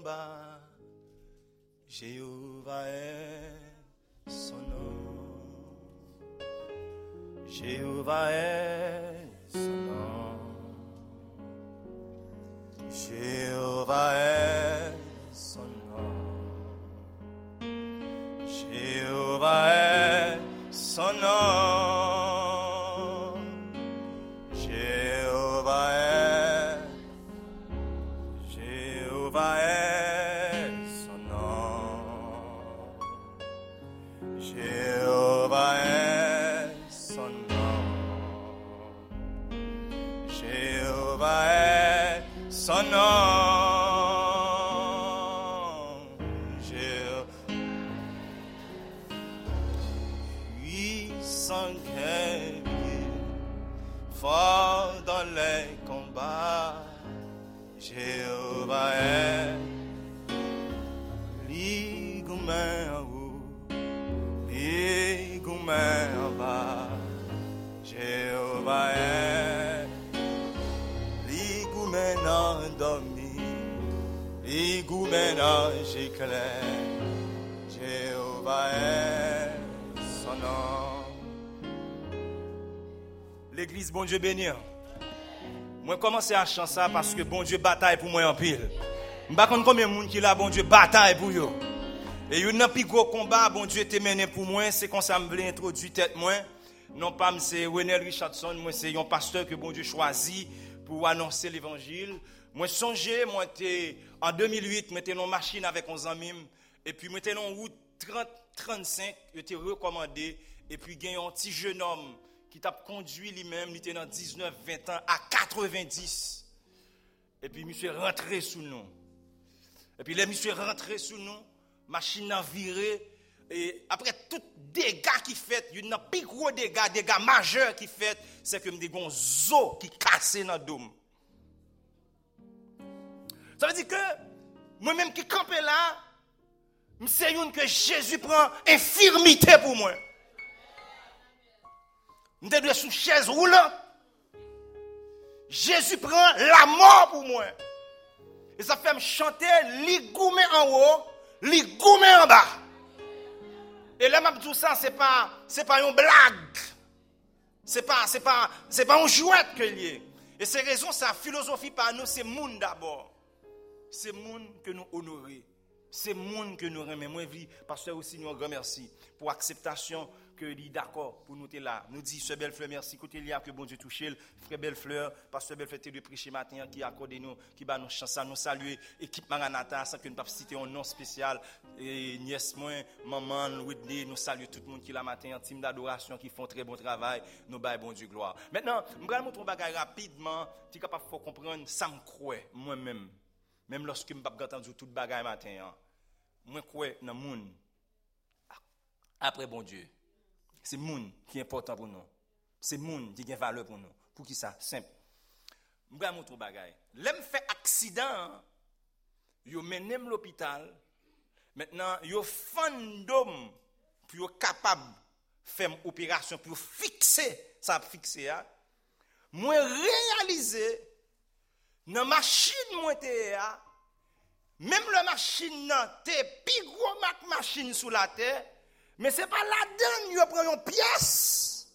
combats, Jéhovah est son nom. Jéhovah est son nom. Jéhovah est son nom. Jéhovah est son nom. Jéhovah est son nom. Jéhovah est son nom. Jéhovah est son nom. Puissant guerrier, fort dans les combats, Jéhovah est l'igoumen en haut, l'igoumen en bas. Jéhovah est l'igoumen endormi, l'igoumen ange éclair. Jéhovah est son nom. L'église, bon Dieu béni. Moi commencer à chanter ça parce que bon Dieu bataille pour moi en pile. Je ne sais pas combien de monde qui là bon Dieu bataille pour yo. Et il y a un plus gros combat bon Dieu te mené pour moi, c'est comme ça me voulait introduire tête moi. Non pas c'est Renel Richardson, moi c'est un pasteur que bon Dieu choisit pour annoncer l'évangile. Moi songé moi en 2008, j'étais dans une machine avec 11 amis et puis j'étais dans route 30-35, j'étais recommandé et puis il y a un petit jeune homme qui t'a conduit lui-même, il était dans 19-20 ans, à 90. Et puis, monsieur est rentré sous nous. Et puis, les monsieur est rentré sous nous, machine a viré. Et après, tout dégâts qui fait, il y a un plus gros dégâts majeurs qui fait, c'est que me un zo qui cassé dans le dôme. Ça veut dire que, moi-même qui campé là, c'est une que Jésus prend infirmité pour moi. Nous sommes sous chaise roulante. Jésus prend la mort pour moi. Et ça fait me chanter l'igoumen en haut, l'igoumen en bas. Et là, tout ça, c'est pas une blague. C'est pas un jouet que lié. Et c'est raison, sa philosophie par nous, c'est monde d'abord. C'est monde que nous honorons. C'est monde que nous remercions. Moi, pasteur aussi, nous remercions pour l'acceptation que lui d'accord pour nous là. Nous dit Sœur Bellefleur merci côté là que bon Dieu touche frère Bellefleur pasteur Bellefleur de prêcher matin qui accorde nous qui ba nous chance nous saluer équipe Maranatha sans que nous pas citer un nom spécial et nièce moi maman Whitney nous saluer tout le monde qui là matin en team d'adoration qui font très bon travail nous bail bon Dieu gloire. Maintenant je vais montrer un bagage rapidement tu capable faut comprendre ça me croit moi-même même lorsque me pas entendre tout bagage matin moi crois dans monde après bon Dieu. C'est moun qui est important pour nous. C'est moun qui a valeur pour nous. Pour qui ça? Simple. Je vais vous montrer un bagage. L'aime fait accident, yo menem l'hôpital. Maintenant, yo fandom pour yo capable faire une opération pour fixer ça fixer a. Moi réaliser dans machine moi té même la machine nan té pi gros machine sous la terre. Mais ce n'est pas là-dedans que vous prenez une pièce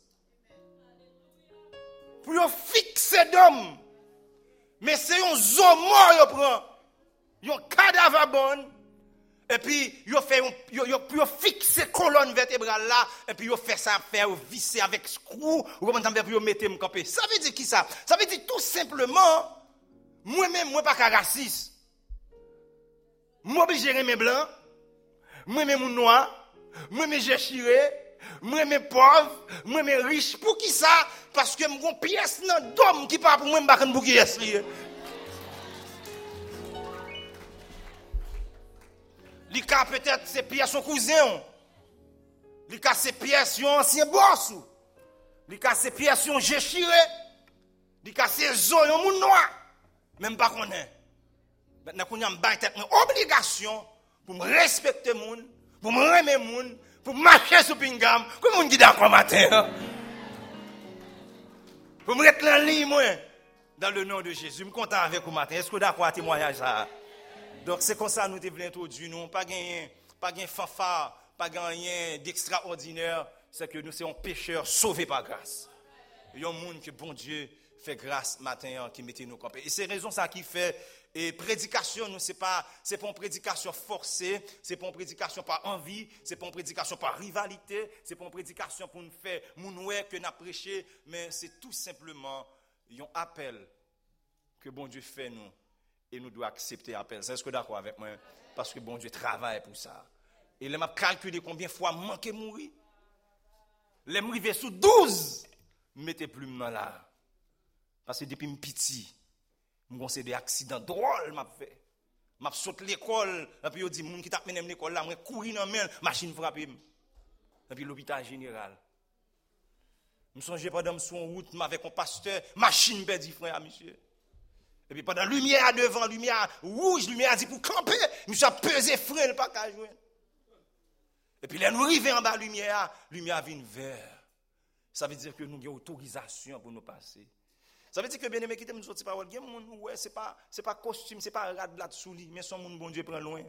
pour vous fixer d'homme. Mais c'est un zo mort vous prend. Un cadavre bon. Et puis, vous fixer la colonne vertébrale là. Et puis, vous faites ça, vous visser avec screw. Vous commencez pour mettre me camper. Ça veut dire qui ça? Ça veut dire tout simplement, moi-même, moi pas raciste. Moi, je gérer mes blancs. Moi-même, mon noir. Moi, j'ai chiré, moi, mes pauvres, moi, mes riches. Pour qui ça? Parce que mon pièce dans d'homme qui parle pour moi, je ne pour qui est lié. Lika peut-être c'est pièce son cousin. Lika c'est pièce son ancien boss. Lika c'est pièce son j'ai chiré. Lika c'est zo yon moun noir. Même pas connaît. Maintenant qu'on y a une obligation pour me respecter moun. Pour me remettre moun, pour marcher sur pingam, comme moun qui d'accord matin. Pour me mettre en ligne moi dans le nom de Jésus. Je suis content avec vous matin. Est-ce que vous d'accord à témoignage ça? Donc c'est comme ça nous devons introduire nous, pas gain fanfare, pas rien d'extraordinaire, c'est que nous sommes pécheurs sauvés par grâce. Il y a un monde que bon Dieu fait grâce matin qui mettait nous camper. Et c'est raison ça qui fait et prédication nous c'est pas une prédication forcée, c'est pas une prédication par envie, c'est pas une prédication par rivalité, c'est pas une prédication pour nous faire mounoué que n'a prêché, mais c'est tout simplement un appel que bon Dieu fait nous et nous devons accepter l'appel. C'est ce que d'accord avec moi parce que bon Dieu travaille pour ça. Et là m'a calculé combien de fois manquer mourir. Les m'rivé sous 12 mettez plume dans là. Parce que depuis petit, moi c'est des accidents drôles m'a fait. M'a sauté l'école, et puis on dit moun qui t'a mené l'école là, moi courir dans main, machine frapper. Et puis l'hôpital général. Me songe pendant sur route avec un pasteur, machine perdu frère monsieur. Et puis pendant lumière devant, lumière rouge, lumière dit pour camper, monsieur a pesé frein pas qu'à joindre. Et puis là nous arrivons en bas lumière vient vert. Ça veut dire que nous avons autorisation pour nous passer. Ça veut dire que bien aimé qui t'aime sortir parole, il y a moun ouais, c'est pas costume, c'est pas rad là sous lit, mais son moun bon Dieu prend loin.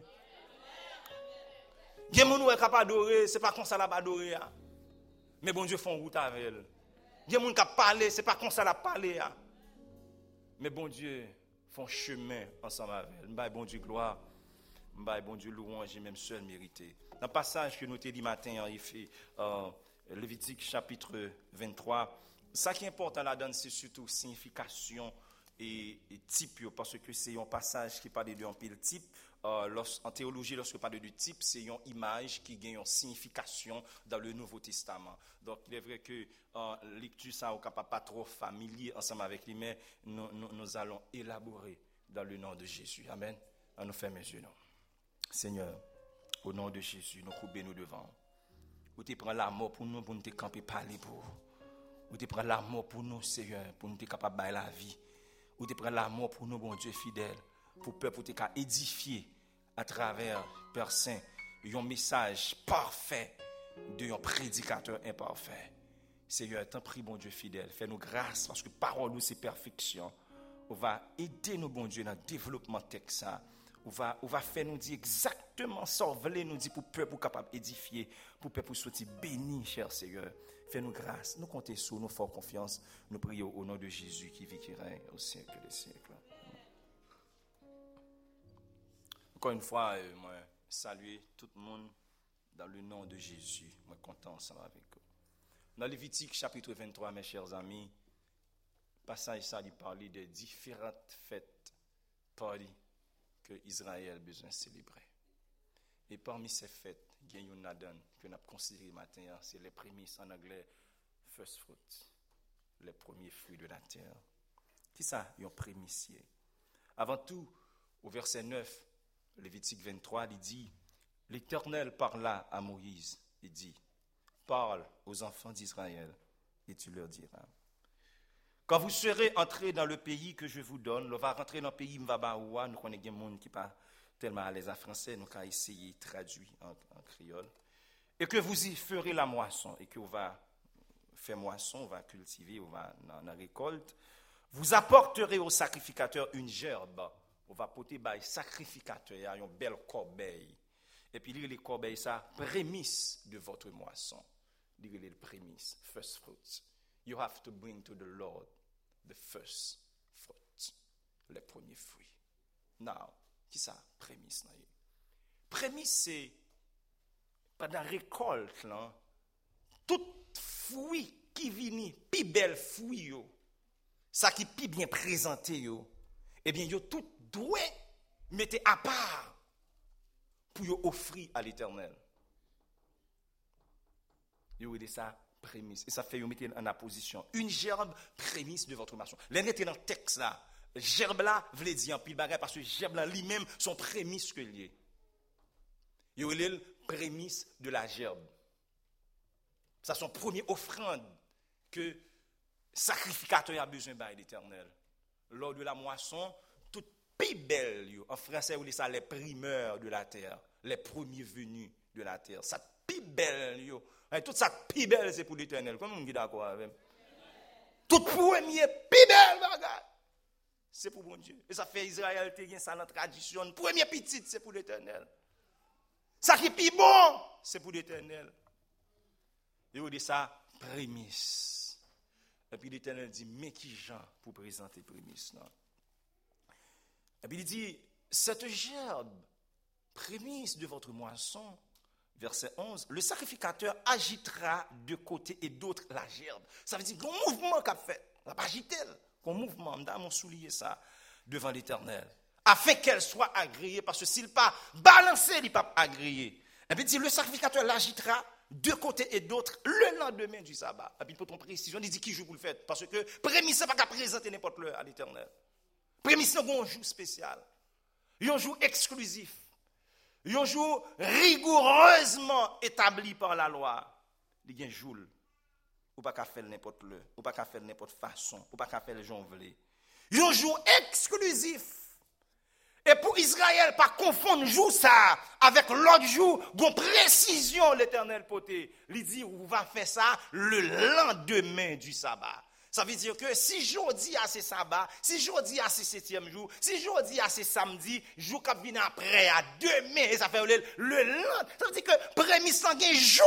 Il y a moun ouais capable adorer, c'est pas comme ça la adorer. Mais bon Dieu font route avec elle. Il y a moun qui parler, c'est pas comme ça la parler. Mais bon Dieu font chemin ensemble avec elle. M'baye bon Dieu gloire, m'baye bon Dieu louange, même seul mérité. Dans le passage que nous t'ai dit matin, il fait Lévitique chapitre 23. Ça qui est important là-dedans, c'est surtout signification et type, parce que c'est un passage qui parle de un pile type. En théologie, lorsque on parle de type, c'est une image qui gagne une signification dans le Nouveau Testament. Donc, il est vrai que lecture ça, on n'est pas trop familier ensemble avec lui, mais nous allons élaborer dans le nom de Jésus. Amen. On nous fait mes yeux, non. Seigneur, au nom de Jésus, nous coupons nous devant. Vous te prenez la mort pour nous te camper, parler pour vous. Vous te prenez l'amour pour nous, Seigneur, pour nous être capable de la vie. Vous te prenez l'amour pour nous, bon Dieu fidèle, pour peuple, pour te édifier à travers Père Saint, un message parfait d'un prédicateur imparfait. Seigneur, t'en prie, bon Dieu fidèle, fais-nous grâce parce que parole nous c'est perfection. On va aider nous, bon Dieu, dans le développement de texte. On va faire nous dire exactement ça, on veut nous dire pour peuple capable d'édifier, pour peuple sortir béni, cher Seigneur. Fais-nous grâce, nous comptons sur nous, fort confiance. Nous prions au nom de Jésus qui vit, qui règne au siècle des siècles. Encore une fois, moi saluer tout le monde dans le nom de Jésus. Moi content ensemble avec vous. Dans Lévitique chapitre 23, mes chers amis, passage ça, il parlait de différentes fêtes, parties que Israël a besoin de célébrer. Et parmi ces fêtes, il y a une donne que nous avons considéré matin, c'est les prémices en anglais, first fruit, les premiers fruits de la terre. Qui ça, un prémicier? Avant tout, au verset 9, Lévitique 23, il dit, l'Éternel parla à Moïse, il dit, parle aux enfants d'Israël et tu leur diras. Quand vous serez entrés dans le pays que je vous donne, on va rentrer dans le pays Mvabaoua, nous connaissons des gens qui ne sont pas tellement à l'aise en français, nous allons essayer de traduire en créole. Et que vous y ferez la moisson, et qu'on va faire moisson, on va cultiver, on va dans la récolte. Vous apporterez au sacrificateur une gerbe. On va porter par sacrificateur une belle corbeille. Et puis, lire les corbeilles, ça, prémisse de votre moisson. Lire les prémices, first fruits. You have to bring to the Lord the first fruit, les premiers fruits. Now, qui ça, prémisse? Prémisse, c'est pendant la récolte, là, tout fruit qui vient, plus belle fruit, yo, ça qui plus bien présenté, yo, eh bien, yo tout doit mettre à part pour yo offrir à l'Éternel. Yo dit ça prémisse et ça fait yo mettre en opposition une gerbe prémisse de votre marche. L'un était dans le texte là. Gerbe là veut dire en pile bagage parce que gerbe là lui-même son prémisse que lié. Yo le prémisse de la gerbe. Ça son premier offrande que sacrificateur a besoin de l'Éternel. Lors de la moisson, toute plus belle yo. En français on dit ça les primeurs de la terre, les premiers venus de la terre. Ça plus belle yo. Et toute ça plus belle c'est pour l'Éternel. Comment on dit d'accord avec? Tout premier plus belle bagage. c'est pour bon Dieu. Et ça fait Israël, te gen ça dans la tradition. Premier petit, c'est pour l'Éternel. Ça qui est plus bon, c'est pour l'Éternel. Et on dit ça, prémisse. Et puis l'Éternel dit, mais qui Jean pour présenter prémisse, non? Et puis il dit, cette gerbe, prémisse de votre moisson, verset 11, le sacrificateur agitera de côté et d'autre la gerbe. Ça veut dire qu'on mouvement qu'a fait, on n'a pas agité, qu'on mouvement, on souligné ça devant l'Éternel, afin qu'elle soit agréée, parce que s'il pas balancé, il n'est pas agréé. Et puis il dit, le sacrificateur l'agitera de côté et d'autre le lendemain du sabbat. Et puis pour ton précision, il dit qui joue pour le faire, parce que prémisse, c'est pas qu'à présenter n'importe quoi à l'Éternel. Prémisse, c'est un jour spécial, un jour exclusif. Un jour rigoureusement établi par la loi. Il y a un jour ou pas qu'à faire n'importe le, ou pas qu'à faire n'importe façon, ou pas qu'à faire les gens veulent. Un jour exclusif. Et pour Israël, pas confondre jour ça avec l'autre jour, dont précision l'Éternel poté. Il dit, on va faire ça le lendemain du sabbat. Ça veut dire que si jeudi à c'est sabbat, si jeudi à c'est 7e jour, si jeudi à c'est samedi, jour qui vient après à demain, et ça fait le lendemain. Ça veut dire que prémisse sanguin jour.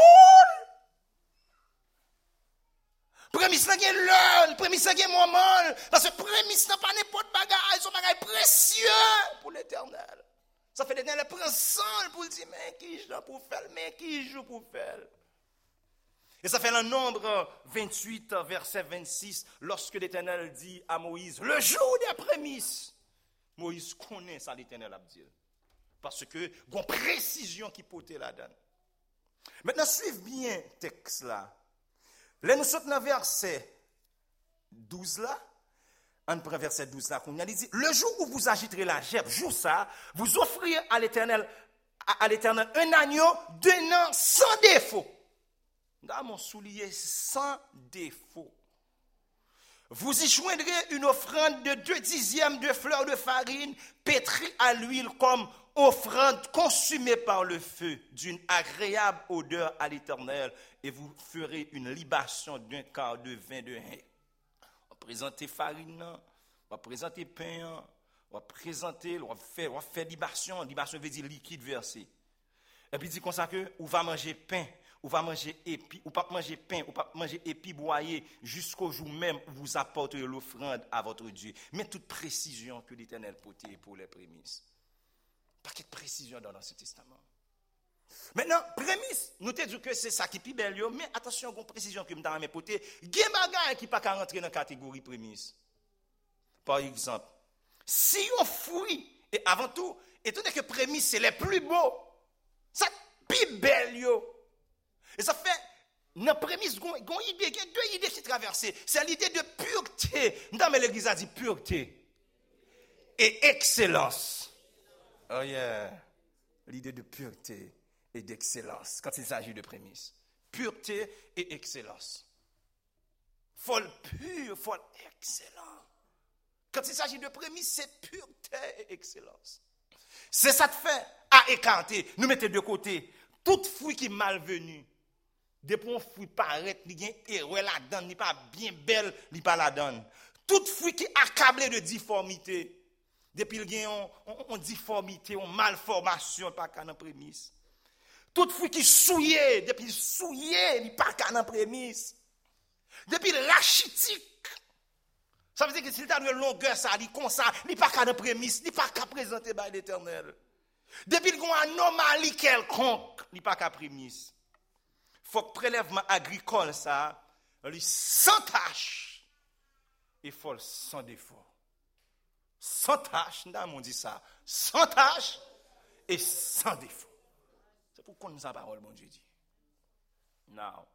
Prémisse sanguin l'heure, prémisse sanguin moment. Parce que prémisse n'a pas n'importe bagage, son bagage précieux pour l'Éternel. Ça fait l'Éternel prend sang pour dire, mais qui joue pour faire, mais qui joue pour faire. Et ça fait le Nombre 28, verset 26, lorsque l'Éternel dit à Moïse, le jour des prémices, Moïse connaît ça l'Éternel a dit. Parce que, il y a une précision qui porte là-dedans. Maintenant, suivez bien le texte là. Là, nous sommes dans verset 12 là. On prend verset 12 là. Il dit, le jour où vous agiterez la gerbe, jour ça, vous offrirez à l'Éternel un agneau d'un an sans défaut. Dans mon soulier sans défaut. Vous y joindrez une offrande de 2/10 de fleurs de farine pétrie à l'huile comme offrande consumée par le feu d'une agréable odeur à l'Éternel et vous ferez une libation d'un quart de vin de hin. On va présenter farine, on va présenter pain, on va faire libation. Libation veut dire liquide versé. Et puis il dit comme ça que on va manger pain. Ou va manger épi, ou pas manger pain, ou pas manger épi broyé jusqu'au jour même où vous apporterez l'offrande à votre Dieu. Mais toute précision que l'Éternel portait pour les prémices. Pas de précision dans l'Ancien Testament. Maintenant, prémices, nous te disons que c'est ça qui est plus belle, mais attention, il y a une précision que je vais porter. Il y a des bagages qui ne peuvent pas rentrer dans la catégorie prémices. Par exemple, si on fouille, et avant tout, étant donné que prémices, c'est les plus beaux, ça plus belle, et ça fait, dans la prémisse, il y a deux idées qui traversent. C'est l'idée de pureté. Dans l'église a dit pureté et excellence. Oh yeah. L'idée de pureté et d'excellence quand il s'agit de prémisse. Pureté et excellence. Folle pure, folle excellent. Quand il s'agit de prémisse, c'est pureté et excellence. C'est ça de fait à écarter. Nous mettons de côté toute fruit qui est malvenue. Depuis un fruit paraît, il y a un erreur là-dedans, il n'est pas bien belle, il n'est pas là-dedans. Tout fruit qui est accablé de difformité, depuis il y a une difformité, une malformation, pas qu'à la prémisse. Tout fruit qui est souillé, depuis il souillé, il n'est pas qu'à la prémisse. Depuis le rachitique, ça veut dire que s'il a une longueur, ça dit comme ça, il n'est pas qu'à la prémisse, il n'est pas qu'à présenter par l'Éternel. Depuis il y a une anomalie quelconque, il n'est pas qu'à prémisse. Il faut que prélèvement agricole, ça, lui sans tâche, et faut sans défaut. Sans tâche, on dit ça, sans tâche et sans défaut. C'est pourquoi nous avons la parole, mon Dieu dit. Now.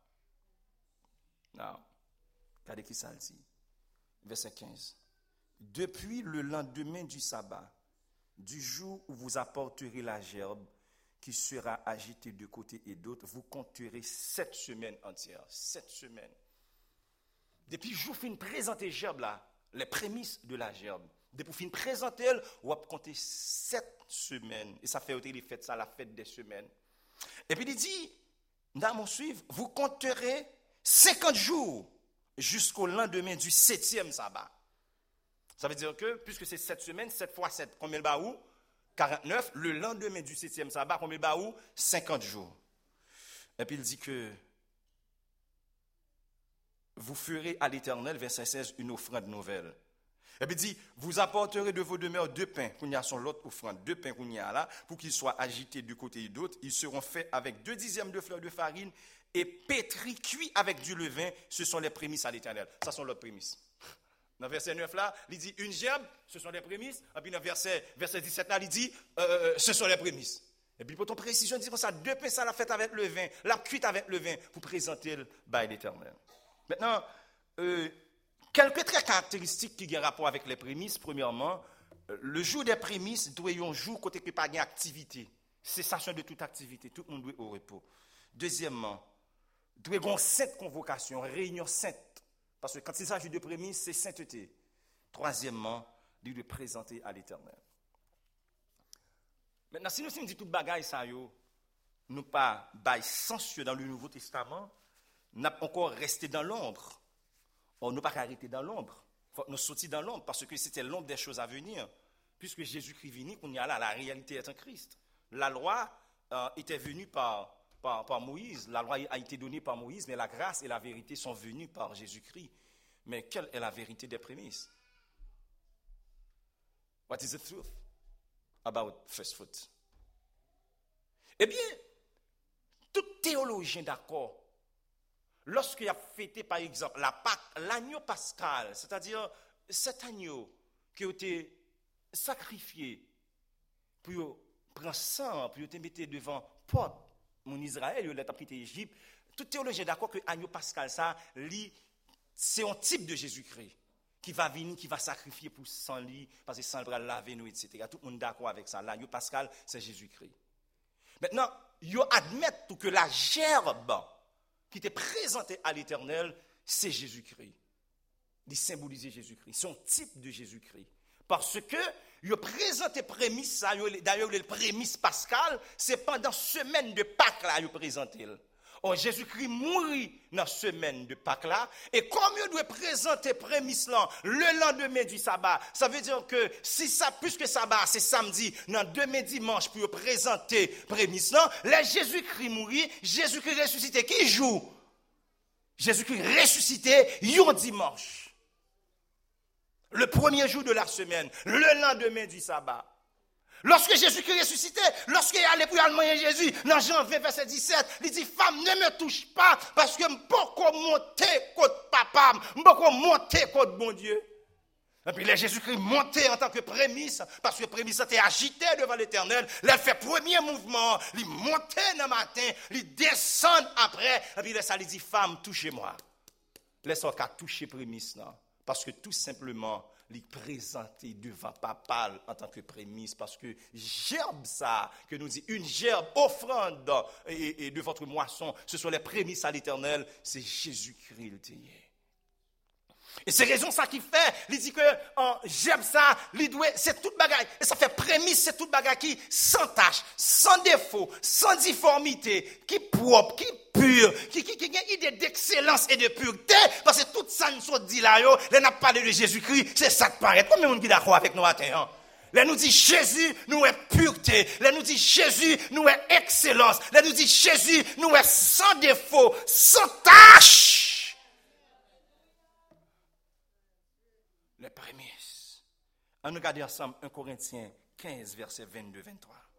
Regardez qui ça dit. Verset 15. Depuis le lendemain du sabbat, du jour où vous apporterez la gerbe, qui sera agité de côté et d'autre, vous compterez 7 semaines entières. 7 semaines. Depuis que je vous présenter gerbe là, les prémices de la gerbe. Depuis que je présenter elle, on va compter 7 semaines. Et ça fait aussi les fêtes, ça, la fête des semaines. Et puis il dit, dans mon suivre, vous compterez 50 jours jusqu'au lendemain du 7e sabbat. Ça veut dire que, puisque c'est 7 semaines, 7 fois 7, combien le baou? 49. Le lendemain du 7e sabbat, combien le baou? 50 jours. Et puis il dit que vous ferez à l'Éternel, verset 16, une offrande nouvelle. Et puis il dit, vous apporterez de vos demeures 2 pains, qu'on y a sur l'autre offrande, 2 pains qu'on y a là, pour qu'ils soient agités de côté et d'autre. Ils seront faits avec 2 dixièmes de fleur de farine et pétris, cuits avec du levain. Ce sont les prémices à l'Éternel. Ça sont leurs prémices. Dans le verset 9 là, il dit une gerbe, ce sont les prémices. Et puis dans le verset 17 là, il dit, ce sont les prémices. Et puis pour ton précision, il dit comme ça, 2 pains, ça l'a fait avec le vin, l'a cuite avec le vin, pour présenter le bail l'Éternel. Maintenant, quelques traits caractéristiques qui ont rapport avec les prémices. Premièrement, le jour des prémices doit être un jour côté que pas d'activité, cessation de toute activité, tout le monde doit au repos. Deuxièmement, doit y avoir une sainte convocation, réunion sainte, parce que quand il s'agit de prémices, c'est sainteté. Troisièmement, il doit présenter à l'Éternel. Maintenant, si nous dit tout bagaille ça yo, nous pas bail sensueux dans le Nouveau Testament, nous n'a encore resté dans l'ombre. On n'a pas arrêté dans l'ombre. Faut nous sortir dans l'ombre parce que c'était l'ombre des choses à venir. Puisque Jésus-Christ venu, qu'on y a là, la réalité est en Christ. La loi était venue par Moïse. La loi a été donnée par Moïse, mais la grâce et la vérité sont venues par Jésus-Christ. Mais quelle est la vérité des prémices? What is the truth about first fruit? Eh bien, tout théologien d'accord, lorsqu'il a fêté, par exemple, la Pâque, l'agneau pascal, c'est-à-dire cet agneau qui a été sacrifié pour prendre sang, pour te mettre devant porte, mon Israël, il a quitté l'Égypte, tout théologien d'accord que l'agneau pascal, ça, c'est un type de Jésus-Christ qui va venir, qui va sacrifier pour sang lit, parce que sang va laver nous, etc. Tout le monde est d'accord avec ça. L'agneau pascal, c'est Jésus-Christ. Maintenant, ils admettent que la gerbe qui était présentée à l'Éternel, c'est Jésus-Christ. Il symbolisait Jésus-Christ. C'est un type de Jésus-Christ. Parce que il présenté prémisse, d'ailleurs le prémisse pascal, c'est pendant semaine de Pâques là, il présenté. Oh, Jésus-Christ mourit dans la semaine de Pâques là, et comme il doit présenter prémisse là le lendemain du sabbat, ça veut dire que si ça, puisque sabbat c'est samedi, dans demain dimanche pour présenter prémisse là, là Jésus-Christ mourit, Jésus-Christ ressuscité, qui joue? Jésus-Christ ressuscité, un dimanche. Le premier jour de la semaine, le lendemain du sabbat. Lorsque Jésus-Christ ressuscité, lorsqu'il est allé pour aller manger Jésus, dans Jean 20, verset 17, il dit, femme, ne me touche pas, parce que je ne peux pas monter contre papa, je ne peux pas monter contre mon Dieu. Et puis, là, Jésus-Christ monté en tant que prémisse, parce que prémisse était agité devant l'Éternel, là, il fait premier mouvement, il monte dans le matin, il descend après, et puis là, ça lui dit, femme, touchez-moi. Laisse-moi qu'à toucher prémisse, là, parce que tout simplement, les présenter devant papa en tant que prémisse, parce que gerbe ça, que nous dit une gerbe, offrande et de votre moisson, ce sont les prémices à l'Éternel, c'est Jésus-Christ le théier. Et c'est raison ça qui fait, il dit que gerbe ça, c'est toute bagaille, et ça fait prémisse, c'est toute bagaille qui sans tache, sans défaut, sans difformité, qui propre, qui pur, qui a une idée d'excellence et de pureté, parce que tout ça nous soit dit là, là n'a parlé de Jésus-Christ, c'est ça qui paraît. Combien de monde qui est d'accord avec nous maintenant? Là nous dit Jésus, nous est pureté. Là nous dit Jésus, nous est excellence. Là nous dit Jésus, nous est sans défaut, sans tache. Les prémices. On regarde ensemble 1 Corinthiens 15, verset 22-23.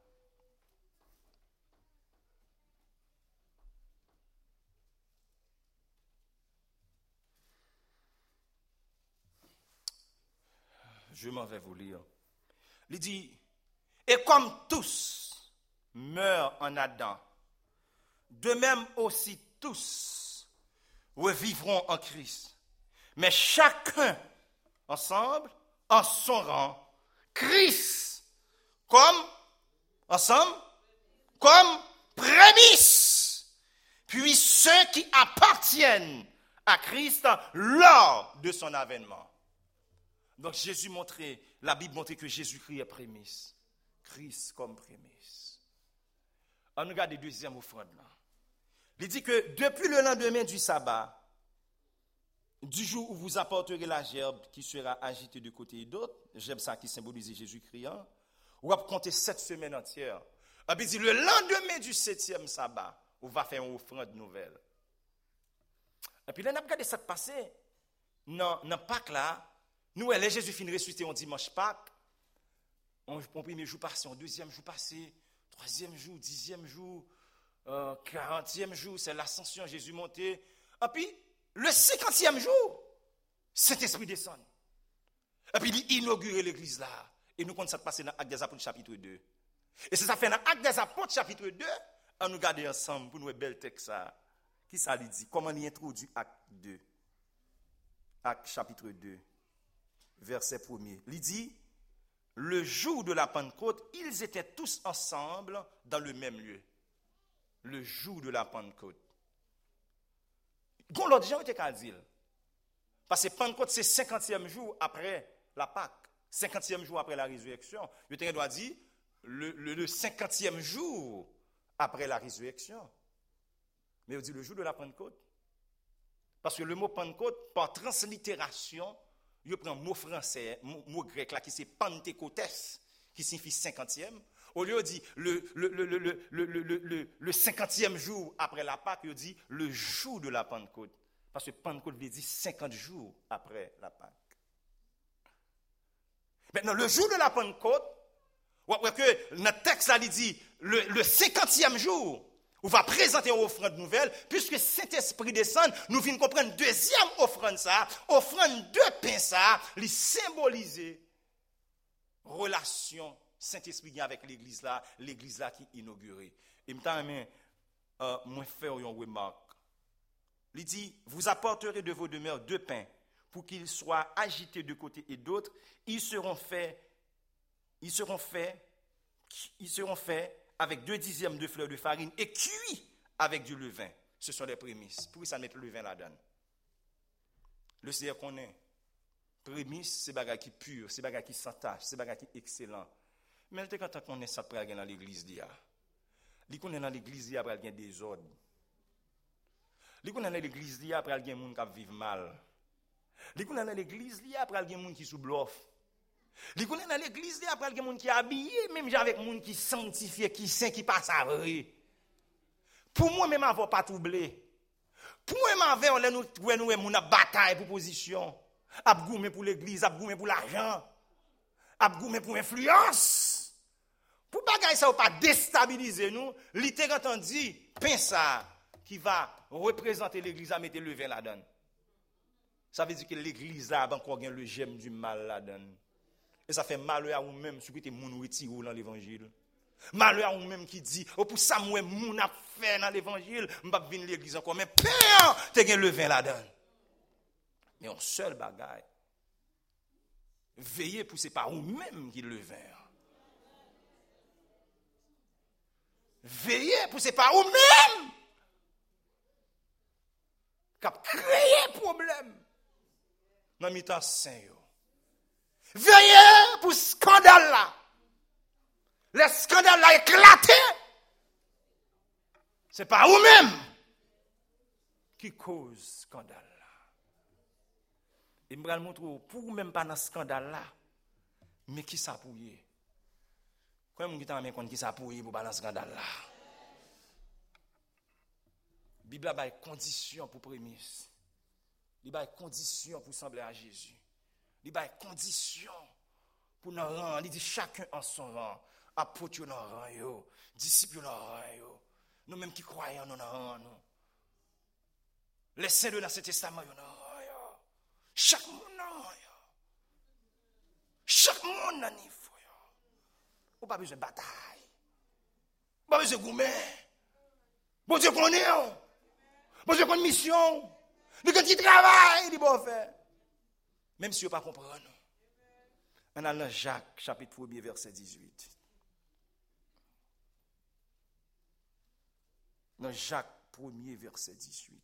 Je m'en vais vous lire. Il dit, et comme tous meurent en Adam, de même aussi tous revivront en Christ. Mais chacun ensemble, en son rang, Christ, comme prémisse. Puis ceux qui appartiennent à Christ lors de son avènement. Donc Jésus montrait, la Bible montrait que Jésus-Christ est prémisse. Christ comme prémisse. On regarde les deuxième offrande là. Il dit que depuis le lendemain du sabbat, Du jour où vous apporterez la gerbe qui sera agitée de côté et d'autre, j'aime ça qui symbolise Jésus-Christ, on va compter 7 semaines entières. Et puis dit, le lendemain du 7e sabbat, on va faire une offrande nouvelle. Et puis là, on a regardé ça passer. Dans Pâques là, nous, les Jésus finit ressuscité en dimanche Pâques. On premier jour passé, on deuxième jour passé, troisième jour, 10e jour, 40e jour, c'est l'ascension, Jésus monté. Et puis, le 50e jour, Saint-Esprit descend. Et puis, il inaugure l'église là. Et nous, quand ça passe dans Actes des Apôtres, chapitre 2. Et c'est ça fait dans Actes des Apôtres, chapitre 2, on nous garde ensemble pour nous un bel texte ça. Qui ça lui dit? Comment il introduit Acte 2? Actes, chapitre 2, verset 1er. Il dit, le jour de la Pentecôte, ils étaient tous ensemble dans le même lieu. Le jour de la Pentecôte. Bon, l'autre gens étaient qu'à dire. Parce que Pentecôte, c'est 50e jour après la Pâque. 50e jour après la résurrection. Le terrain doit dire le 50e jour après la résurrection. Mais on dit le jour de la Pentecôte. Parce que le mot Pentecôte, par translittération, il prend un mot français, mot grec là, qui c'est Pentecôtes, qui signifie 50e. Au lieu de dire le 50e jour après la Pâque, il dit le jour de la Pentecôte. Parce que Pentecôte veut dire 50 jours après la Pâque. Maintenant, le jour de la Pentecôte, que notre texte là, il dit le 50e jour, on va présenter une offrande nouvelle, puisque Saint-Esprit descend, nous venons comprendre deuxième offrande ça, offrande de pain ça, il symbolise relation Saint-Esprit avec l'église là qui est inaugurée. Et maintenant, moi faire une remarque. Il dit, vous apporterez de vos demeures 2 pains, pour qu'ils soient agités de côté et d'autre, ils seront faits avec 2 dixièmes de fleur de farine et cuits avec du levain. Ce sont les prémices. Pourquoi ça met le levain là-dedans? Le Seigneur connaît. Prémices, c'est bagage qui pur, c'est bagage qui sans tache, c'est bagage qui excellent. Mais quand on connaît ça, après dans l'église d'hier. Il connaît dans l'église d'hier, après il y a des ordres. Il connaît dans l'église d'hier, après il y a des gens qui vivent mal. Il connaît dans l'église d'hier, après il y a des gens qui sous bluff. Il connaît dans l'église d'hier, après il y a des gens qui sont habillés, même avec des gens qui sanctifiés, qui saints, qui passent à vrai. Pour moi, même avoir pas troublé. Pour moi, même avoir nous une bataille pour position. Abgoumé pour l'église, abgoumé pour l'argent, abgoumé pour l'influence. Pour bagaille ça ou pas déstabiliser nous, littéralement dit, pense ça qui va représenter l'église à mettre le vin là-dedans. Ça veut dire que l'église là a encore le gemme du mal là-dedans. Et ça fait malheur à vous-même si vous êtes moun retiré dans l'évangile. Malheur à vous-même qui dit, oh pour ça moi moun a fait dans l'évangile, m'pa venir l'église encore mais père, t'es gen le vin là-dedans. Mais on seul bagaille. Veillez pour c'est pas vous-même qui le vin. Veillez pour c'est pas vous-même qui a créé problème dans mi-temps saint yo. Veillez pour scandale là. Le scandale là éclaté. C'est pas vous-même qui cause scandale. Et je vais vous montrer pour même pas dans ce scandale là, mais qui ça pour y? Quand vous avez qui ça pour y pour dans ce scandale là? La Bible a des conditions pour prémisse. Il y a des conditions pour sembler à Jésus. Il y a des conditions pour nous rendre. Il dit chacun en son rang. Apôtre dans rang, disciple dans rang. Nous mêmes qui croyons dans rang. Les saints de l'Ancien Testament dans rang. Chaque monde n'a ni fou. On pas besoin de bataille. Pas besoin de gourmet. Bon Dieu connaît. Bon Dieu connaît mission. Le petit travail, il bon faire. Même si on pas comprendre. On a dans Jacques chapitre 1er verset 18. Dans Jacques 1er verset 18.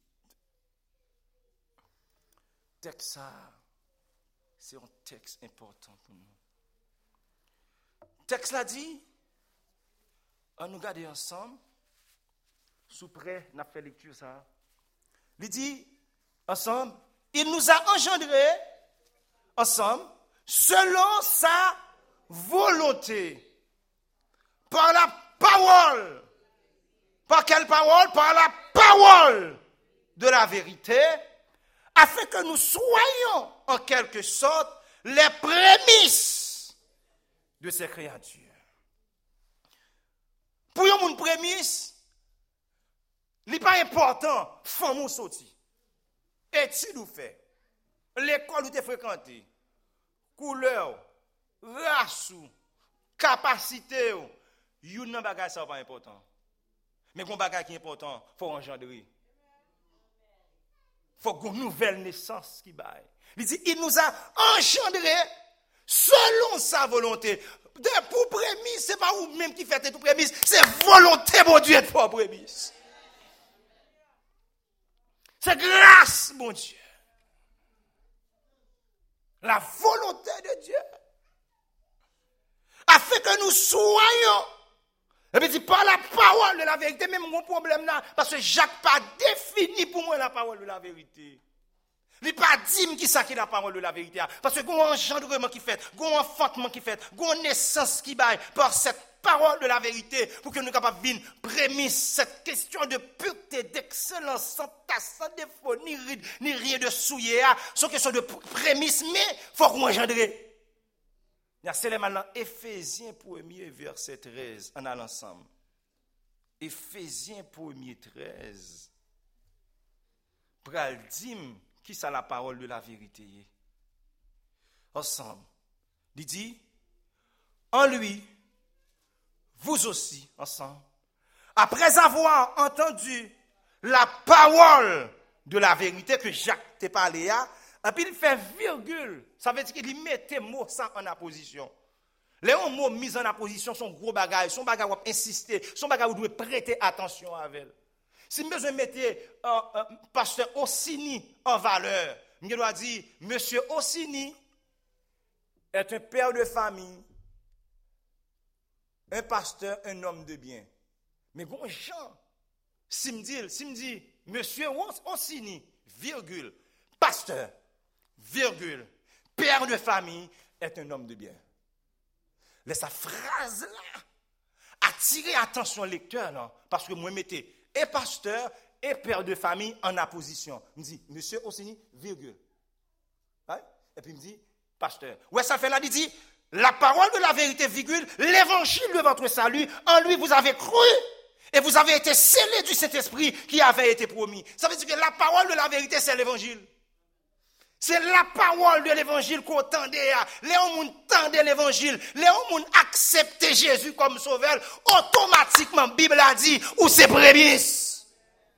Texte ça, c'est un texte important pour nous. Texte là dit, on nous garde ensemble, sous près, on a fait lecture ça. Il dit, ensemble, il nous a engendrés ensemble selon sa volonté. Par la parole. Par quelle parole? Par la parole de la vérité, afin que nous soyons en quelque sorte les prémices de ces créatures. Pour une prémisse, il n'est pas important, femme ou sorti. Étude ou fait, l'école où tu fréquenté, couleur, race, capacité, il y a un bagage ça pas important. Mais un bagage qui est important, il faut engendrer. Il faut une nouvelle naissance qui baille. Il dit, il nous a engendrés selon sa volonté. Pour prémisse, ce n'est pas vous-même qui faites tout prémisse, c'est volonté, mon Dieu, de faire prémisse. C'est grâce, mon Dieu. La volonté de Dieu. Afin que nous soyons. Et puis, dit par la parole de la vérité, même mon problème là, parce que Jacques pas défini pour moi la parole de la vérité. Il n'a pas dit qui ça qui est la parole de la vérité. Parce que il y a un engendrement qui fait, il y a un enfantement qui fait, il y a une naissance qui baille par cette parole de la vérité pour que nous soyons capables de vivre prémisse, cette question de pureté, d'excellence, sans tasse, sans défaut, ni ride, ni rien de souillé. C'est une question de prémisse, mais il faut qu'on engendre. C'est maintenant Éphésiens 1er verset 13. On a l'ensemble. Éphésiens 1er 13. Pral dim qui ça la parole de la vérité. Ensemble. Il dit, en lui, vous aussi, ensemble, après avoir entendu la parole de la vérité que Jacques t'a parlé à, et puis il fait virgule. Ça veut dire qu'il mettait mot ça en apposition. Les mots mis en apposition sont gros bagages, son bagage où insister, son bagage où doit prêter attention avec elle. Si je besoin mettre pasteur Ossini en valeur, je dois dire monsieur Ossini est un père de famille, un pasteur, un homme de bien. Mais bon Jean, si me dit monsieur Ossini, virgule, pasteur, virgule, père de famille, est un homme de bien. Laisse sa phrase-là attirer attention lecteur, non? Parce que moi, mettez et pasteur et père de famille en apposition. Il me dit, monsieur Ossini, virgule. Hein? Et puis il me dit, pasteur. Ouais, ça fait là, il dit, la parole de la vérité, virgule, l'évangile de votre salut, en lui vous avez cru. Et vous avez été scellés du Saint-Esprit qui avait été promis. Ça veut dire que la parole de la vérité, c'est l'évangile. C'est la parole de l'évangile qu'on tendait à. Les gens tendaient l'évangile. Les gens acceptaient Jésus comme sauveur. Automatiquement, la Bible a dit, ou c'est prémisse.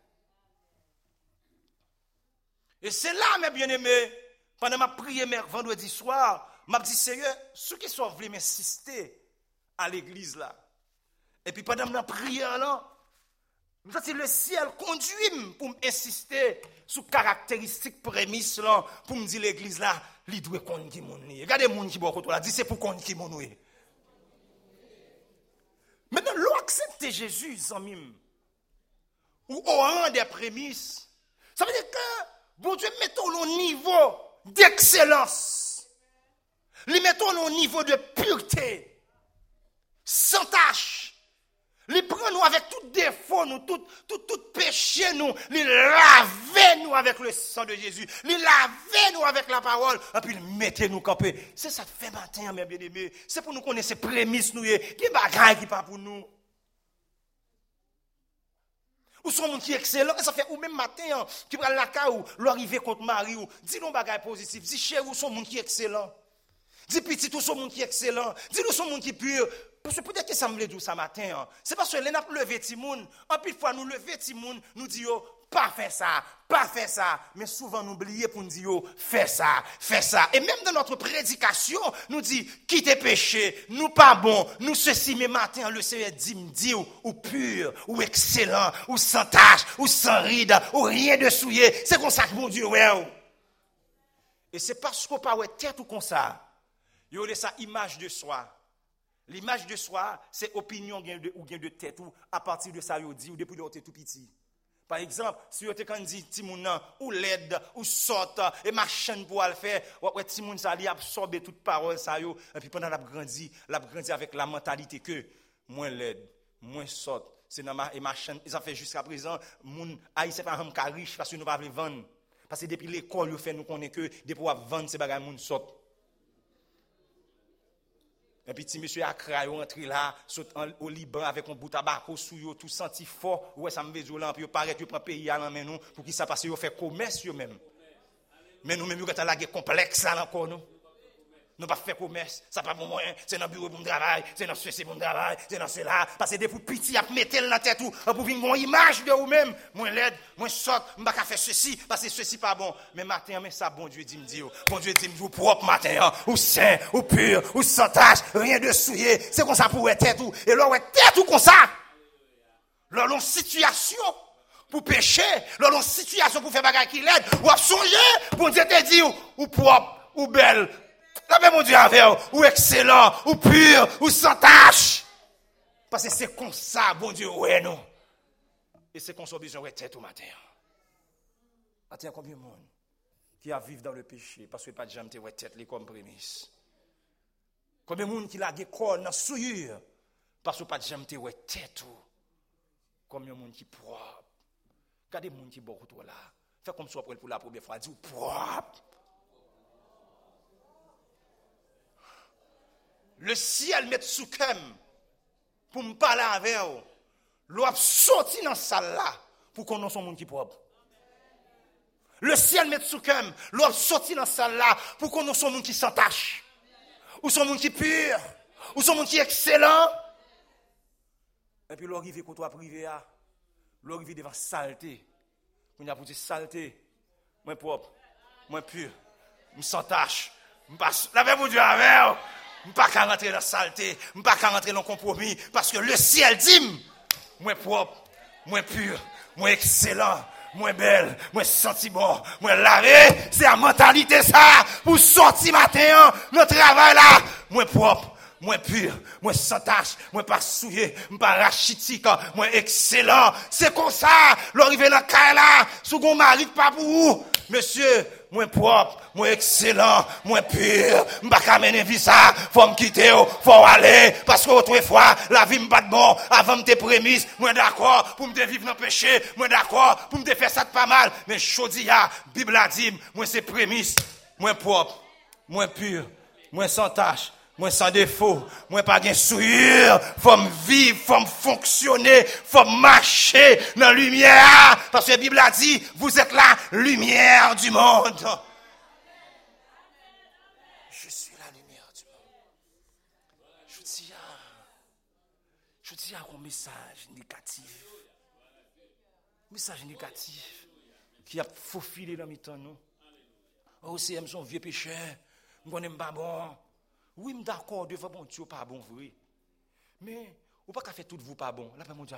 Et c'est là, mes bien-aimés, pendant ma prière vendredi soir, m'a dit, Seigneur, ceux qui sont venus m'insister à l'église là. Et puis pendant ma prière là, le ciel conduit pour m'insister sur caractéristiques prémices là, pour me dire l'église là, il doit connaître qui mon est. Regardez mon qui bon côté là, dit c'est pour connaître qui mon est. Maintenant, l'on accepte Jésus, zamim, ou au rang des prémices. Ça veut dire que bon Dieu mettons au niveau d'excellence. Les mettons au niveau de pureté, sans tâche. Les prend nous avec tout défaut, nous, tout péché, nous. Les laver nous avec le sang de Jésus. Les laver nous avec la parole. Et puis, mettez nous camper. C'est ça que fait matin, mes bien-aimés. C'est pour nous connaître ces prémices, nous. Qui bagaille qui pas pour nous. Ou son monde qui est excellent. Et ça fait, ou même matin, qui prend la caou, l'arrivée contre Marie, ou dis nous bagaille positif. Dis chéri, ou son monde qui est excellent. Dis petit, ou son monde qui est excellent. Dis nous son monde qui est pur. Parce que peut-être que ça me l'a dit ça matin. Hein. C'est parce que les n'a levé Timoun. En plus fois nous lever Timoun, nous disons pas faire ça, pas faire ça. Mais souvent nous oublions pour nous dire fais ça, fais ça. Et même dans notre prédication, nous dit quittez péché, nous pas bon, nous ceci mais matin le Seigneur dit ou pur, ou excellent, ou sans tache, ou sans ride, ou rien de souillé. C'est comme ça que mon Dieu ouais. Et c'est parce qu'on pas ouais tête ou comme ça. Il y a ça image de soi. L'image de soi, c'est opinion ou gain de tête ou à partir de ça, il dit ou depuis l'autre tout petit. Par exemple, si vous avez dit Timoun ou l'aide ou sorte et machin pour le faire, ouais Timoun ça lui absorber toute parole ça yo et puis pendant l'a grandi avec la mentalité que moins l'aide, moins sorte, c'est dans et machin, ils ont fait jusqu'à présent moun haïtien pas un riche parce que nous pas vendre. Parce que depuis l'école, vous fait nous connaît que depuis pour vendre ces bagages moun sorte. Et puis, si monsieur Accra, il rentre là, saute au Liban avec un bout de tabac sous yo, tout senti fort, ouais, ça me veut dire, puis il paraît que prend pays à l'en nous, pour qui ça passe, il fait commerce même. Mais nous-mêmes, nous avons un complexe là encore, nous. Nous ne pas faire commerce, ça pas pour moi, c'est dans le bureau pour me travailler, c'est dans ceci pour me travailler, c'est dans cela. Parce que des pour petit, à mettre dans la tête, pour venir une image de vous-même, moins laide, moins sotte, je ne vais pas faire ceci, parce que ceci pas bon. Mais matin, mais ça, bon Dieu dit me dire, bon Dieu dit me dire, propre matin, ou sain, ou pur, ou sans tache, rien de souillé, c'est comme ça pour être tout. Et là, ouais, tête ou comme ça. Là, l'on situation pour pécher, là, l'on situation pour faire bagarre qui l'aide, ou à songer, pour Dieu te dire, ou propre, ou belle. La même mon Dieu avec ou excellent, ou pur, ou sans tâche. Parce que c'est comme ça, bon Dieu, ouais, non. Et c'est qu'on soit besoin de tête au matin. Attends, combien de monde qui a vécu dans le péché, parce que pas de jamais te tête comme prémisse. Combien de monde qui a des corps dans la souillure, parce que pas de jamais te tête. Combien de monde qui propre. Regardez les gens qui beaucoup trop là. Fais comme ça pour la première fois, dis propre. Le ciel met sous cœur pour me parler avec vous. L'eau a sorti dans cette salle là pour qu'on ait son monde qui propre. Le ciel met sous cœur, l'eau a sorti dans cette salle là pour qu'on ait son monde qui s'entache. Ou son monde qui pur, ou son monde qui excellent. Et puis l'eau arrive quand toi privé à, l'eau arrive devant saleté. On a pour dire saleté, moins propre, moins pur, me sans tache, me passe. La même Dieu avec vous. Je ne peux pas rentrer dans la saleté, je ne peux pas rentrer dans le compromis, parce que le ciel dit, moins propre, moins pur, moins excellent, moins belle, moins senti bon, moins lavé, c'est la mentalité ça, pour sortir matin, notre travail là, moins propre, moins pur, moins sans tache, moins pas souillé, moins pas rachitique, moins excellent, c'est comme ça, l'arrivée dans le cas là, sous qu'on mari pas pour vous, monsieur, moins propre, moins excellent, moins pur, m'pas qu'à mener vie ça, faut me quitter, faut aller, parce que autrefois, la vie m'pas de bon, avant me te prémices, moins d'accord, pour me vivre dans le péché, moins d'accord, pour me faire ça de pas mal, mais chodia, Bible a dit, moi c'est prémices, moins propre, moins pur, moins sans tache, moins sans défaut, moins pas de souillure, faut me vivre, faut me fonctionner, faut me marcher dans la lumière, parce que la Bible a dit, vous êtes la lumière du monde. Je suis la lumière du monde. Je dis un message négatif. Message négatif qui a faufilé dans mes temps, nous. Oh, c'est son vieux péché, je ne pas bon. Oui, je suis d'accord, devant mon Dieu, pas bon, vrai. Mais, ou pas qu'à faire tout vous pas bon, là, pas mon Dieu.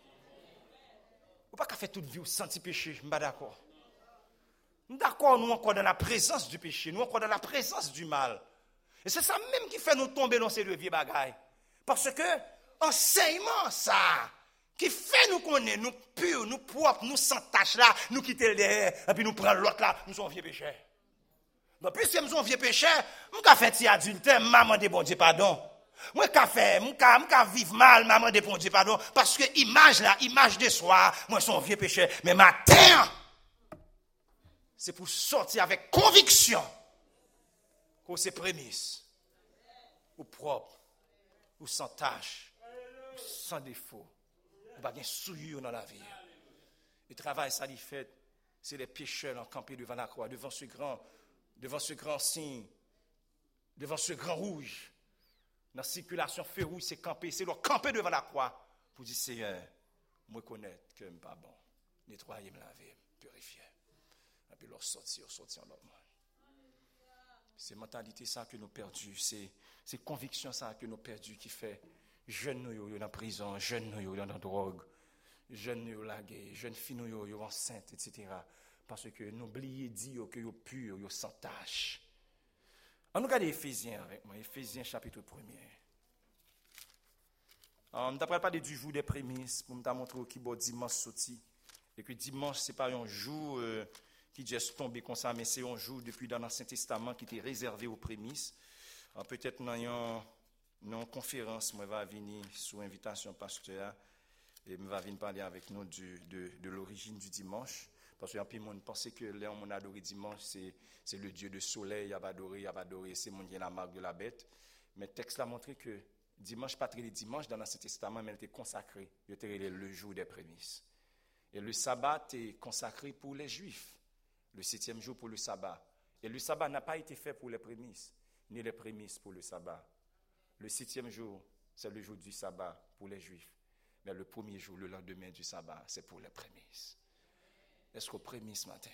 Ou pas qu'à faire toute vie, ou sentir péché, je suis pas d'accord. D'accord, nous encore dans la présence du péché, nous encore dans la présence du mal. Et c'est ça même qui fait nous tomber dans ces deux vieux bagailles. Parce que, enseignement, ça, qui fait nous connaître, nous purs, nous propres, nous sans tâche là, nous quitter le derrière, et puis nous prendre l'autre là, nous sommes vieux pécheurs. Donc, puisque nous sommes vieux pécheurs, nous avons fait adultère, maman de bon Dieu, pardon. Moi, je vivre mal, maman de bon Dieu, pardon. Parce que image là, image de soi, moi, je suis un vieux pécheur. Mais matin, c'est pour sortir avec conviction que c'est prémisse, ou propre, ou sans tâche, ou sans défaut, ou pas de souillure dans la vie. Le travail, ça, il fait, c'est les pécheurs en campé devant la croix, devant ce grand signe, devant ce grand rouge, dans la circulation feu rouge, c'est camper, c'est leur camper devant la croix pour dire Seigneur, moi connaître que je ne suis pas bon, nettoyer, me laver, purifier, et puis leur sortir en l'autre monde. C'est la mentalité ça que nous perdus, c'est conviction ça que nous perdus qui fait jeunes nous dans la prison, jeunes nous dans la drogue, jeunes nous lagués, jeunes filles nous enceintes, etc. Parce que nous oublions de dire que nous sommes purs, nous sommes sans tâche. On regarde Éphésiens avec moi, Éphésiens chapitre 1er. On ne t'a pas du jour des prémices, pour me montrer qui est dimanche sorti. Et que dimanche, ce n'est pas un jour qui juste tombé comme ça, mais c'est un jour depuis dans l'Ancien Testament qui était réservé aux prémices. Peut-être dans une conférence, moi, va venir sous invitation pasteur et me va venir parler avec nous de l'origine du dimanche. Parce que puis monde pense que là on adore dimanche, c'est le Dieu de soleil, il a adoré, c'est mon Dieu la marque de la bête. Mais le texte a montré que dimanche, pas très le dimanche dans l'Ancien Testament, mais il était consacré, il était le jour des prémices. Et le sabbat est consacré pour les Juifs, le 7e jour pour le sabbat. Et le sabbat n'a pas été fait pour les prémices, ni les prémices pour le sabbat. Le 7e jour, c'est le jour du sabbat pour les Juifs. Mais le premier jour, le lendemain du sabbat, c'est pour les prémices. Est-ce qu'au prémices matin?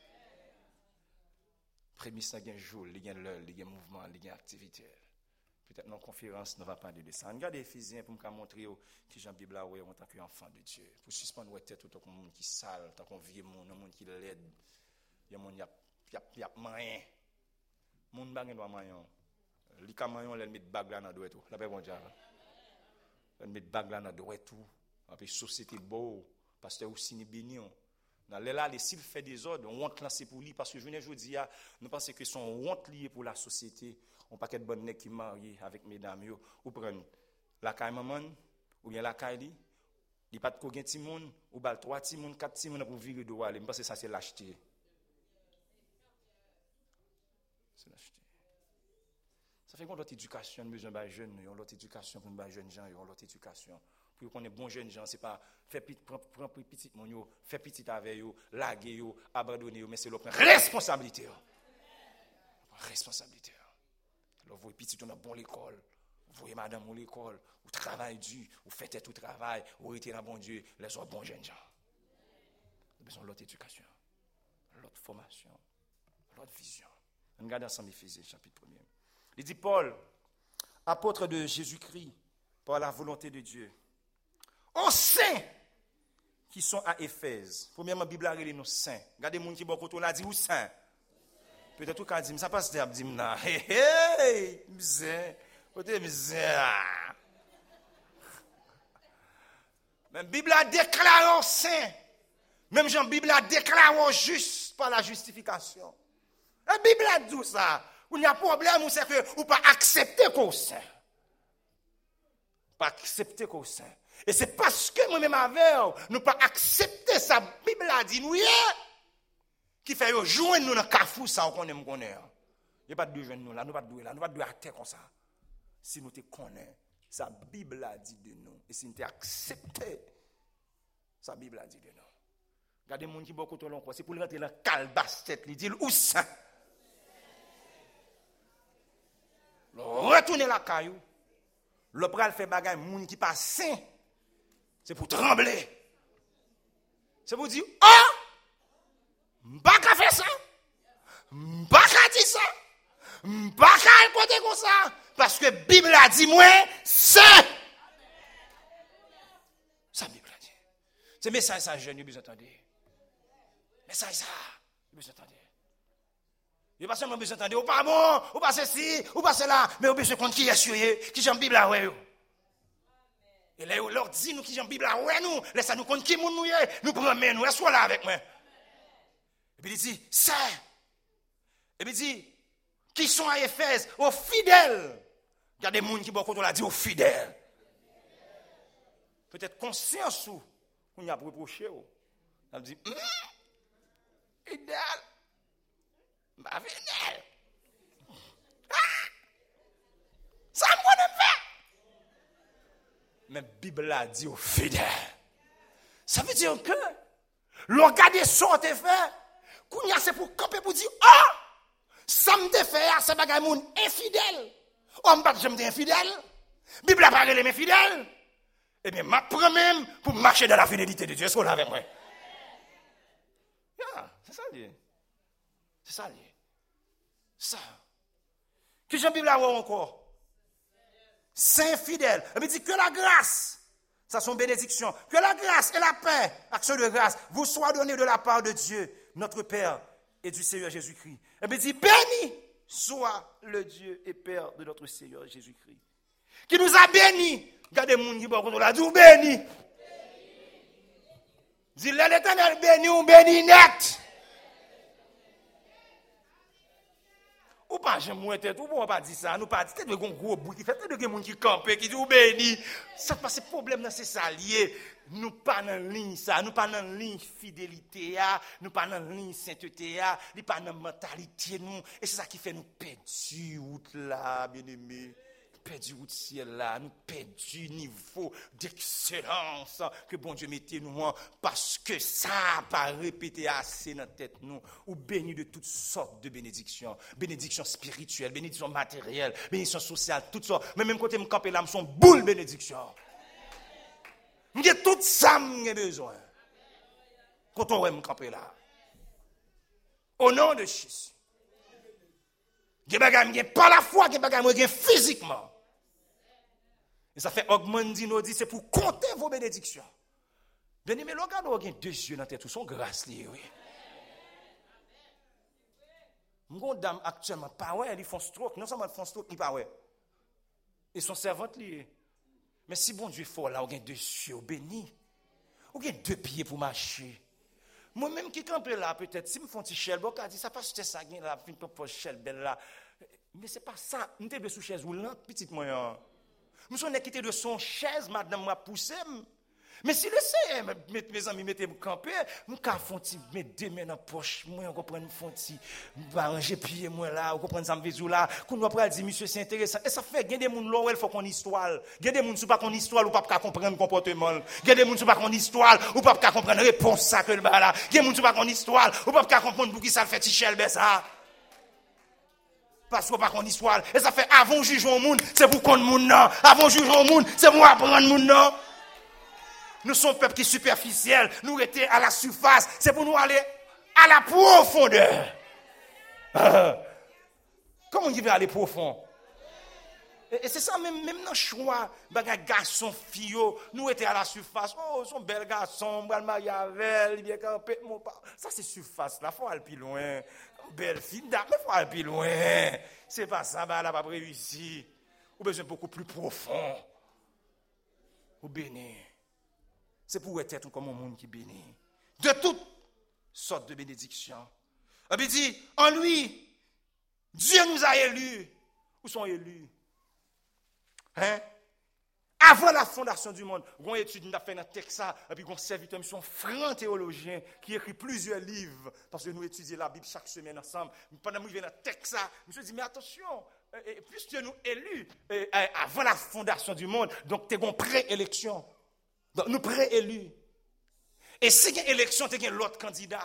Prémices, il y a un jour, il y a l'heure, il y a un mouvement, il y a une activité. Peut-être dans la conférence, on ne va pas parler de ça. Regardez Éphésiens pour me montrer que Jean Bible en tant qu'enfant de Dieu. Pour suspendre la tête, tout comme monde qui sale, tant qu'on vit monde, monde qui l'aide. Il y a monde qui a moyen. Monde bagay doit moyen. Li ka moyen, elle met bag là dans doit tout. La paix bon Dieu. Elle met bag là dans doit tout. Après société beau, pasteur aussi ni béni. Dans là, s'il fait des ordres, on honte là c'est pour lui parce que je dis nous pensons que son honte lié pour la société. On paquet de bonnes nèg qui mariés avec mesdames yo ou prendre la caille maman ou bien la caille li, il pas de ko gen ti moun ou bal 3 ti moun 4 ti moun pour virer do aller, parce que ça c'est lâcheté. C'est lâcheté. Ça fait qu'on l'autre éducation besoin ba jeune, on l'autre éducation pour ba jeunes gens, on l'autre éducation pour qu'on est bon jeunes gens, c'est pas faire prendre petit mon yo, faire petit avec yo, laguer yo, abandonner yo, mais c'est leur responsabilité. Responsabilité. Alors, vous petit, on a bon l'école, vous voyez madame à l'école, vous travaillez dur, vous faites tout travail, vous êtes dans bon Dieu, les autres bons jeunes gens. Vous avez besoin de l'autre éducation, l'autre formation, l'autre vision. On regarde ensemble Éphésiens, chapitre 1er. Il dit Paul, apôtre de Jésus-Christ, par la volonté de Dieu, aux saints qui sont à Éphèse. Premièrement, la Bible a révélé nos saints. Regardez les gens qui sont là, dit où saints. Peut-être tout cas dit ça passe à dire là hey misère côté misère même Bible a déclaré saint même Jean Bible a déclaré juste par la justification la Bible a dit ça il y a problème c'est que ou pas accepter qu'on saint pas accepter qu'on saint et c'est parce que moi même avec nous pas accepter ça Bible a dit nous qui fait joindre nous dans Carrefour ça on connaît il y a pas de joindre nous là nous pas de là nous pas de à terre comme ça si nous te connaît sa Bible a dit de nous et si nous te accepté sa Bible a dit de nous regardez monde qui beaucoup trop long c'est pour rentrer dans calebasse tête il dit où ça retourner la caillou le pral fait bagay monde qui pas saint c'est pour trembler c'est pour dire ah m'pa ka faire ça m'pa ka dire ça m'pa ka côté comme ça parce que Bible a dit moi c'est ça Bible a dit c'est message ça jeune vous entendez message ça vous entendez il pas seulement vous entendez ou pas bon ou pas ceci ou pas cela mais vous besoin compte qui est sur qui j'en Bible a ouais et là leur dit nous qui j'en Bible a ouais nous laisse nous compte qui moun nous prendre nous est là avec moi. Et puis il dit, c'est. Et puis il dit, qui sont à Éphèse, aux fidèles. Il y a des gens qui, beaucoup, on l'a dit, aux fidèles. Peut-être conscience ou, on y a reproché. On a dit, fidèle. Bah, fidèle. Ça me fait. Mais la Bible a dit aux fidèles. Ça veut dire que, le regarder sorte et fait, Kounya c'est pour camper pour dire ça me fait c'est bagay moun infidèle. On pas j'aime infidèle. Bible a parlé les fidèles. Eh bien m'a prend même pour marcher dans la fidélité de Dieu. Est-ce qu'on là avec moi? C'est ça lié. C'est ça lié. Ça. Que Jean Bible a encore saint fidèle. Il dit que la grâce ça sont bénédictions. Que la grâce et la paix, action de grâce, vous soient données de la part de Dieu, notre Père et du Seigneur Jésus-Christ. Et bien dit, béni soit le Dieu et Père de notre Seigneur Jésus-Christ. Qui nous a bénis. Regardez les gens qui sont là, nous bénis. Dis l'Éternel béni ou béni net. Ou pas j'aime moi tête, ou bon pas dire ça, nous pas dire tête de gros bout qui fait tête de monde qui camper qui dit ou béni. Ça passe problème dans c'est ça lié. Nous pas dans ligne ça, nous pas dans ligne fidélité a, nous pas dans ligne sainteté a, nous pas dans mentalité nous et c'est ça qui fait nous perdre route là, bien-aimé. Perdu route ciel là, nous perdu niveau d'excellence que bon Dieu mettait nous parce que ça pas répété assez dans tête nous ou béni de toutes sortes de bénédictions, bénédictions spirituelles, bénédictions matérielles, bénédictions sociales, toutes sortes. Mais même côté me camper là, me sont boule bénédiction. J'ai tout ça j'ai besoin. Quand on va me camper là. Au nom de Jésus. J'ai pas la foi, j'ai physiquement. Et ça fait augmenter nos dits, c'est pour compter vos bénédictions. Bien-aimé, regardez, vous avez 2 yeux dans la tête, sont grâce liées, oui. Mon dame actuellement, pas ouais, ils font stroke, non seulement ils font stroke, ils pas ouais. Ils sont servantes liées. Mais si bon Dieu est fort là, vous avez 2 yeux bénis. Vous avez 2 pieds pour marcher. Moi-même qui campe là, peut-être, si je me fais un petit chel, bon, dit ça passe ça, là, fin pour chel belle là. Mais c'est pas ça. Je suis sous chaise roulante, petite moyen. Je suis quitté de son chaise, madame m'a poussé. Mais si laissez mes amis mettez me camper, je vais mettre 2 mains dans la poche, moi on comprend me fonti, arranger pied moi là, on comprend ça me visou là, qu'on doit pas dire monsieur c'est intéressant. Et ça fait gain des monde là, il faut qu'on histoire. Gain des monde sous pas qu'on histoire ou pas comprendre comportement. Gain des monde sous pas qu'on histoire ou pas comprendre réponse ça que le ba là. Gain des monde sous pas qu'on histoire ou pas comprendre pour qui ça fait tichel ben ça. Parce qu'on pas qu'on histoire. Et ça fait avant juger au monde, c'est pour qu'on monde non. Avant juger au monde, c'est pour apprendre monde non. Nous sommes peuple qui est superficiel, nous étions à la surface, c'est pour nous aller à la profondeur. Comment on dit aller profond? Et c'est ça même dans le choix, garçon, fille, nous étions à la surface. Oh, son bel garçon, on va le marier avec, bien campé. Ça c'est surface, là, il faut aller plus loin. Belle fille, mais il faut aller plus loin. C'est pas ça, elle n'a pas réussi. Ou besoin beaucoup plus profond. Ou béni. C'est pour être comme un monde qui bénit. De toutes sortes de bénédictions. Il dit, en lui, Dieu nous a élus. Où sont élus? Hein? Avant la fondation du monde, on a étudié, on a fait dans le Texas, et puis on a serviteur, un franc théologien qui écrit plusieurs livres, parce que nous étudions la Bible chaque semaine ensemble. Pendant que nous venons dans le Texas, je me suis dit, mais attention, plus Dieu nous élus avant la fondation du monde, donc tu es en préélection. Donc nous préélus. Et si il y a une élection, tu as l'autre candidat.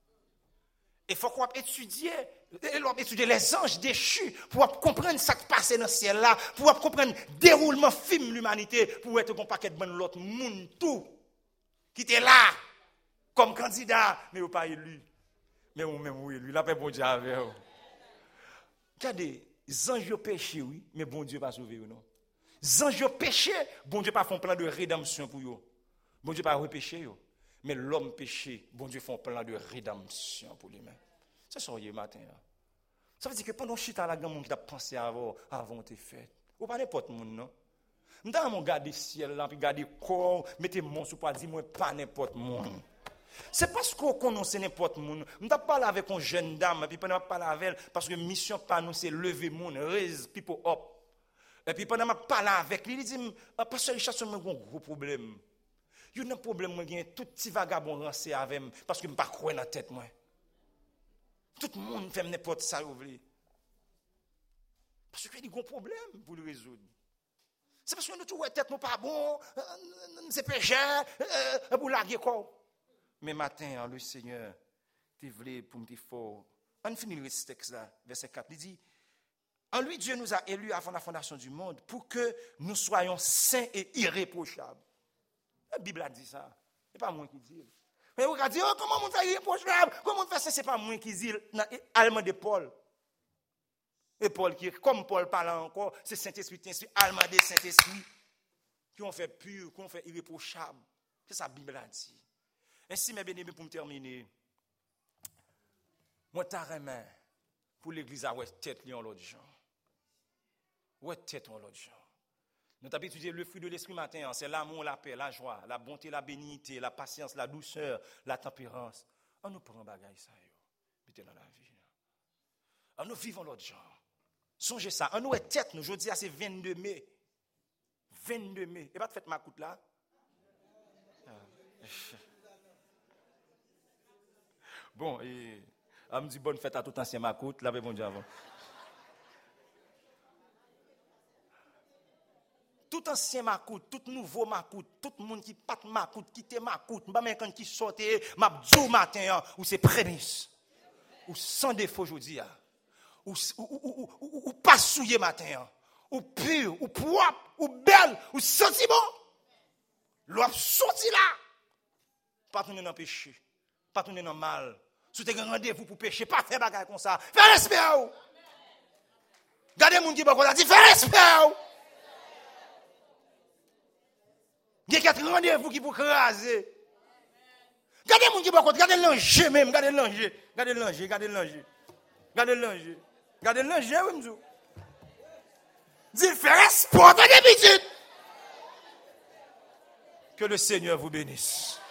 Il faut qu'on étudie les anges déchus pour comprendre ce qui passe dans le ciel là, pour comprendre le déroulement film de l'humanité, pour être un paquet de bon l'autre monde tout qui était là comme candidat, mais vous pas élu. Mais vous même vous élu, la paix bon Dieu avec vous. Regardez, les anges ont péché, oui, mais bon Dieu pas sauvé ou non. Les anges ont péché, bon Dieu pas fait un plan de rédemption pour eux. Bon Dieu pas repêché eux. Mais l'homme péché, bon Dieu fait un plan de rédemption pour lui-même. C'est ça hier matin. Là. Ça veut dire que pendant chita la grand monde qui a pensé avant tes fêtes. Ou pas n'importe monde non. M'ta mon garder ciel là puis garder corps, mettez mon sous pas dire moi pas n'importe monde. C'est parce qu'on connaît n'importe monde. M'ta parler avec une jeune dame puis pendant parler avec elle parce que mission pas nous c'est lever monde, raise people up. Et puis pendant m'a parler avec lui, il dit pasteur Richard c'est un gros problème. Il y a un problème, moi, tout petit vagabond rancé avec moi, parce que je ne pas croire dans la tête, moi. Tout le monde fait n'importe ça, vous voulez. Parce qu'il y a des gros problèmes pour le résoudre. C'est parce que nous trouvons tête, nous pas bon, c'est péché, pour larguer quoi. Mais matin, le Seigneur, tu voulais pour me dire fort. On finit le texte là, verset 4, il dit, en lui, Dieu nous a élus avant la fondation du monde pour que nous soyons saints et irréprochables. La Bible a dit ça. Ce n'est pas moi qui dis. Mais vous allez dire, oh, comment on fait irréprochable? Comment on fait ça? Ce n'est pas moi qui dis. Allemand de Paul. Et Paul, qui, comme Paul parle encore, c'est Saint-Esprit, allemand de Saint-Esprit, qui ont fait pur, qui ont fait irréprochable. C'est ça la Bible a dit. Ainsi, mes bien-aimés, pour me terminer, moi, t'as remis pour l'église à ouais, tête en l'autre genre. Ouais, tête en l'autre genre. Nous avons étudié le fruit de l'esprit matin, c'est l'amour, la paix, la joie, la bonté, la bénignité, la patience, la douceur, la tempérance. On nous prend bagaille ça, mettez dans la vie. On nous vivons l'autre genre. Songez ça, on nous est tête, nous, je dis, c'est 22 mai. 22 mai. Et pas de fête ma coute là? Bon, et on me dit bonne fête à tout ancien ma coute, là, bon Dieu avant. Tout ancien macoute, tout nouveau macoute, tout le monde qui pat macoute, qui te macoute, m'a même quand qui sortait, m'a djou matin, ou c'est prémisse, ou sans défaut aujourd'hui, ou pas souillé matin, ou pur, ou propre, ou belle, ou sentiment, l'on sorti là, pas tourner dans le péché, pas tourner dans le mal, si tu as un rendez-vous pour pécher, pas faire bagarre comme ça, fais respect. Gardez les gens qui va dire, fais respect. Il y a quatre rendez-vous qui vous craser. Regardez mon qui va regardez l'ange même, regardez l'ange, regardez l'ange, regardez l'ange. Regardez l'ange. Regardez l'ange, oui m'dou. Dis faire sport d'habitude. Que le Seigneur vous bénisse.